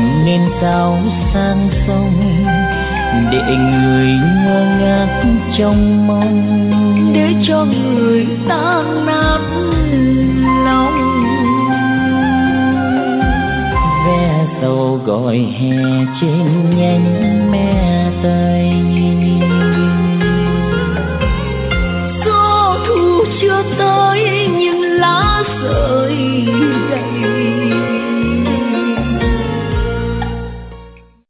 nên cao sang sông, để người ngơ ngác trong mong, để cho người tan nát